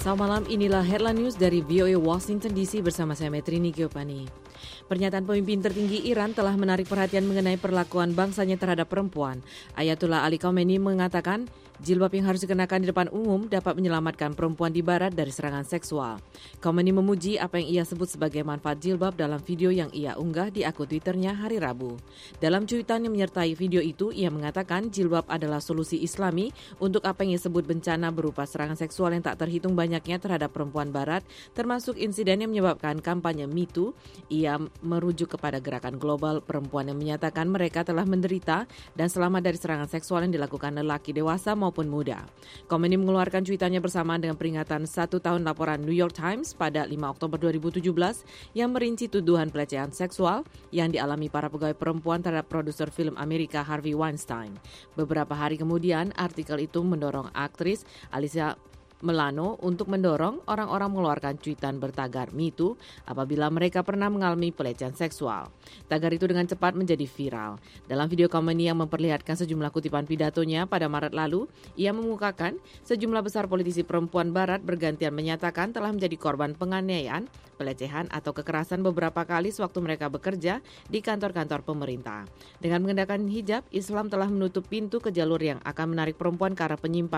Selamat malam, inilah Headline News dari VOA Washington DC bersama saya Metrini Giovanni. Pernyataan pemimpin tertinggi Iran telah menarik perhatian mengenai perlakuan bangsanya terhadap perempuan. Ayatullah Ali Khamenei mengatakan jilbab yang harus dikenakan di depan umum dapat menyelamatkan perempuan di barat dari serangan seksual. Khamenei memuji apa yang ia sebut sebagai manfaat jilbab dalam video yang ia unggah di akun Twitternya hari Rabu. Dalam cuitan yang menyertai video itu, ia mengatakan jilbab adalah solusi Islami untuk apa yang ia sebut bencana berupa serangan seksual yang tak terhitung banyaknya terhadap perempuan barat, termasuk insiden yang menyebabkan kampanye Me Too. Ia merujuk kepada gerakan global perempuan yang menyatakan mereka telah menderita dan selamat dari serangan seksual yang dilakukan lelaki dewasa maupun muda. Khamenei mengeluarkan cuitannya bersamaan dengan peringatan 1 tahun laporan New York Times pada 5 Oktober 2017 yang merinci tuduhan pelecehan seksual yang dialami para pegawai perempuan terhadap produser film Amerika Harvey Weinstein. Beberapa hari kemudian, artikel itu mendorong aktris Alyssa Milano untuk mendorong orang-orang mengeluarkan cuitan bertagar Me Too apabila mereka pernah mengalami pelecehan seksual. Tagar itu dengan cepat menjadi viral. Dalam video Khamenei yang memperlihatkan sejumlah kutipan pidatonya pada Maret lalu, ia mengukakan sejumlah besar politisi perempuan barat bergantian menyatakan telah menjadi korban penganiayaan, pelecehan atau kekerasan beberapa kali sewaktu mereka bekerja di kantor-kantor pemerintah. Dengan mengenakan hijab, Islam telah menutup pintu ke jalur yang akan menarik perempuan ke arah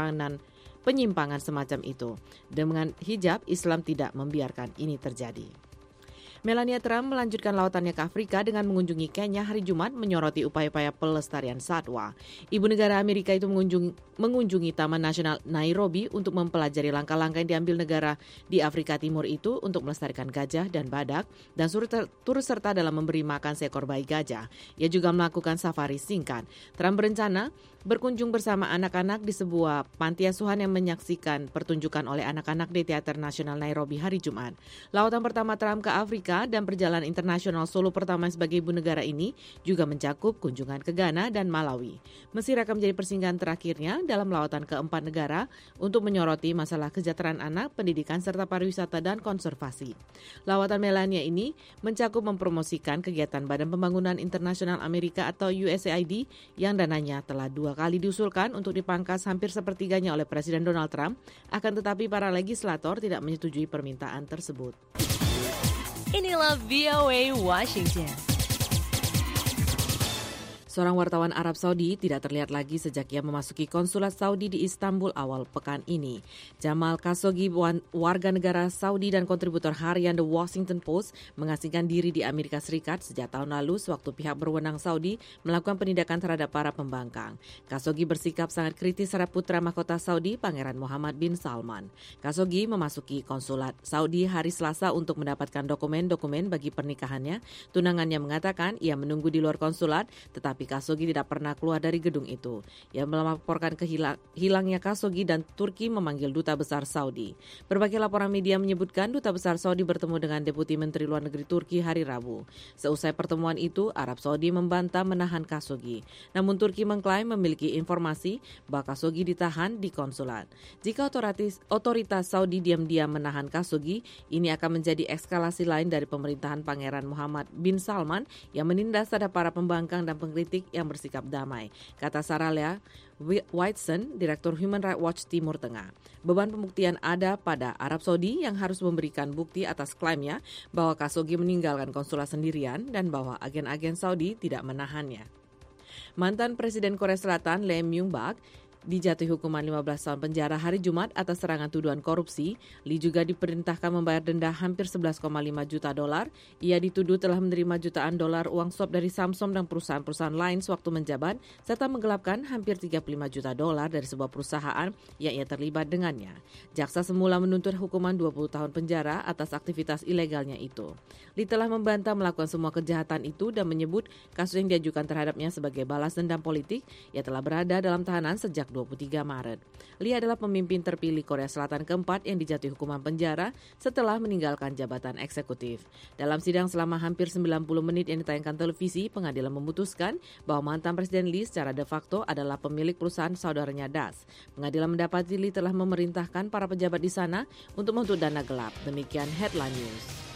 penyimpangan semacam itu. Dengan hijab, Islam tidak membiarkan ini terjadi. Melania Trump melanjutkan lautannya ke Afrika dengan mengunjungi Kenya hari Jumat menyoroti upaya-upaya pelestarian satwa. Ibu negara Amerika itu mengunjungi Taman Nasional Nairobi untuk mempelajari langkah-langkah yang diambil negara di Afrika Timur itu untuk melestarikan gajah dan badak dan turut serta dalam memberi makan seekor bayi gajah. Ia juga melakukan safari singkat. Trump berencana berkunjung bersama anak-anak di sebuah panti asuhan yang menyaksikan pertunjukan oleh anak-anak di Teater Nasional Nairobi hari Jumat. Lautan pertama Trump ke Afrika dan perjalanan internasional solo pertama sebagai ibu negara ini juga mencakup kunjungan ke Ghana dan Malawi. Mesir akan menjadi persinggahan terakhirnya dalam lawatan keempat negara untuk menyoroti masalah kesejahteraan anak, pendidikan, serta pariwisata dan konservasi. Lawatan Melania ini mencakup mempromosikan kegiatan Badan Pembangunan Internasional Amerika atau USAID yang dananya telah 2 kali diusulkan untuk dipangkas hampir sepertiganya oleh Presiden Donald Trump, akan tetapi para legislator tidak menyetujui permintaan tersebut. Inilah VOA Washington. Seorang wartawan Arab Saudi tidak terlihat lagi sejak ia memasuki konsulat Saudi di Istanbul awal pekan ini. Jamal Khashoggi, warga negara Saudi dan kontributor harian The Washington Post, mengasingkan diri di Amerika Serikat sejak tahun lalu sewaktu pihak berwenang Saudi melakukan penindakan terhadap para pembangkang. Khashoggi bersikap sangat kritis terhadap putra mahkota Saudi, Pangeran Muhammad bin Salman. Khashoggi memasuki konsulat Saudi hari Selasa untuk mendapatkan dokumen-dokumen bagi pernikahannya. Tunangannya mengatakan ia menunggu di luar konsulat, tetapi Khashoggi tidak pernah keluar dari gedung itu. Ia melaporkan hilangnya Khashoggi dan Turki memanggil Duta Besar Saudi. Berbagai laporan media menyebutkan Duta Besar Saudi bertemu dengan Deputi Menteri Luar Negeri Turki hari Rabu. Seusai pertemuan itu, Arab Saudi membantah menahan Khashoggi. Namun Turki mengklaim memiliki informasi bahwa Khashoggi ditahan di konsulat. Jika otoritas Saudi diam-diam menahan Khashoggi, ini akan menjadi eskalasi lain dari pemerintahan Pangeran Muhammad bin Salman yang menindas terhadap para pembangkang dan pengkritik yang bersikap damai, kata Sarah Lea Whiteson, Direktur Human Rights Watch Timur Tengah. Beban pembuktian ada pada Arab Saudi yang harus memberikan bukti atas klaimnya bahwa Khashoggi meninggalkan konsulat sendirian dan bahwa agen-agen Saudi tidak menahannya. Mantan Presiden Korea Selatan Lee Myung-bak dijatuhi hukuman 15 tahun penjara hari Jumat atas serangan tuduhan korupsi. Lee juga diperintahkan membayar denda hampir 11,5 juta dolar. Ia dituduh telah menerima jutaan dolar uang suap dari Samsung dan perusahaan-perusahaan lain sewaktu menjabat, serta menggelapkan hampir 35 juta dolar dari sebuah perusahaan yang ia terlibat dengannya. Jaksa semula menuntut hukuman 20 tahun penjara atas aktivitas ilegalnya itu. Lee telah membantah melakukan semua kejahatan itu dan menyebut kasus yang diajukan terhadapnya sebagai balas dendam politik. Ia telah berada dalam tahanan sejak 23 Maret. Lee adalah pemimpin terpilih Korea Selatan keempat yang dijatuhi hukuman penjara setelah meninggalkan jabatan eksekutif. Dalam sidang selama hampir 90 menit yang ditayangkan televisi, pengadilan memutuskan bahwa mantan Presiden Lee secara de facto adalah pemilik perusahaan saudaranya Das. Pengadilan mendapati Lee telah memerintahkan para pejabat di sana untuk menuntut dana gelap. Demikian Headline News.